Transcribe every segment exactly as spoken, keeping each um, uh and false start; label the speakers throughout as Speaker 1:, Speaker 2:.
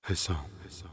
Speaker 1: حسام.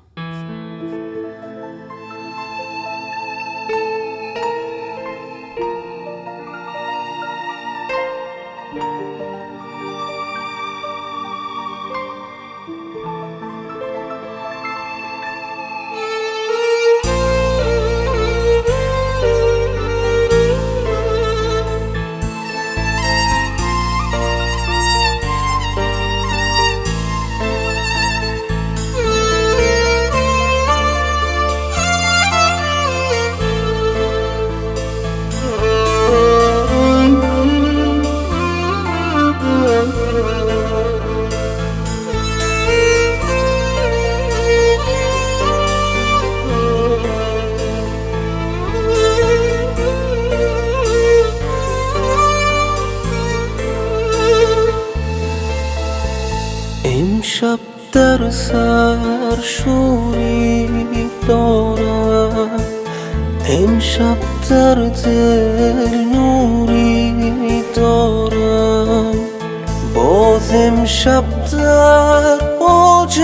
Speaker 2: امشب در سر شوری دارم، امشب در دل نوری دارم. باز امشب در اوج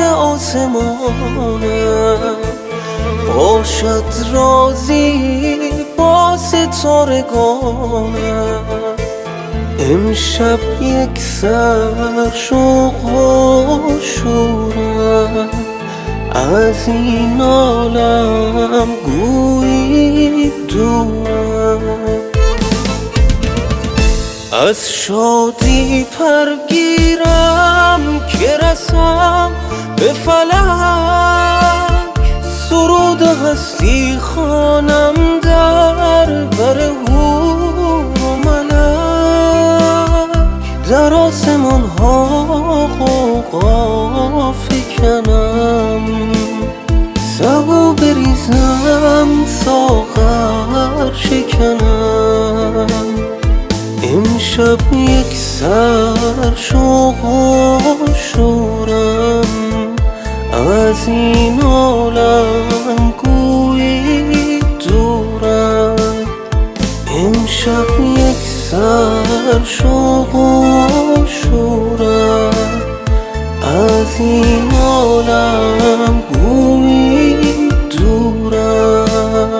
Speaker 2: آسمانم، باشد رازی با ستارگانم. امشب یک سر شوق و شورم، از این عالم گویی دورم. از شادی پرگیرم که رسم به فلک، سرود هستی خوانم در بر حور و ملک. در آسمان ها غوغا فکنم، سبو بریزم ساغر شکنم. امشب یک سر شوق و شورم، از این عالم گویی دورم. امشب یک سر شوق و شورم، از این عالم گویی دورم.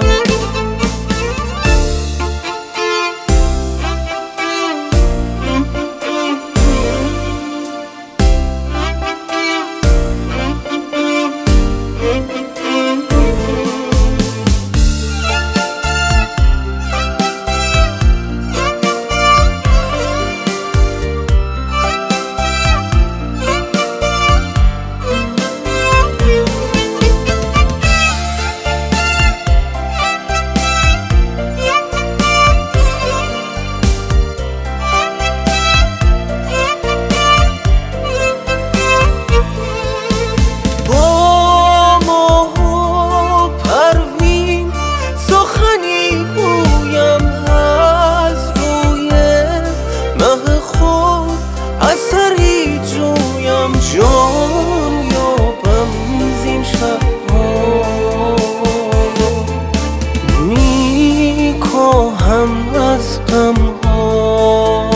Speaker 2: اثری جویم جان یابم زین شب‌ها، می کاهم از غم‌ها.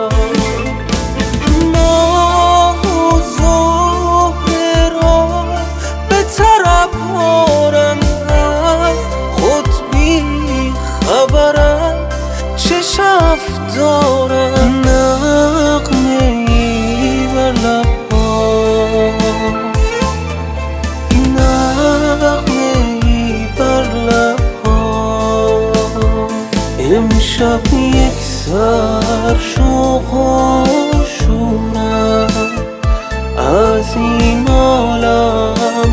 Speaker 2: ماه و زهره را به طرف آرند، از خود بی خبرم چه شف دارم. نغمه بر لب‌ها، نغمه‌ای بر لب‌ها. امشب یک سر شوق و شورم، از این عالم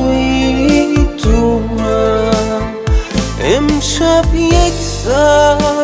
Speaker 2: گویی دورم. امشب یک سر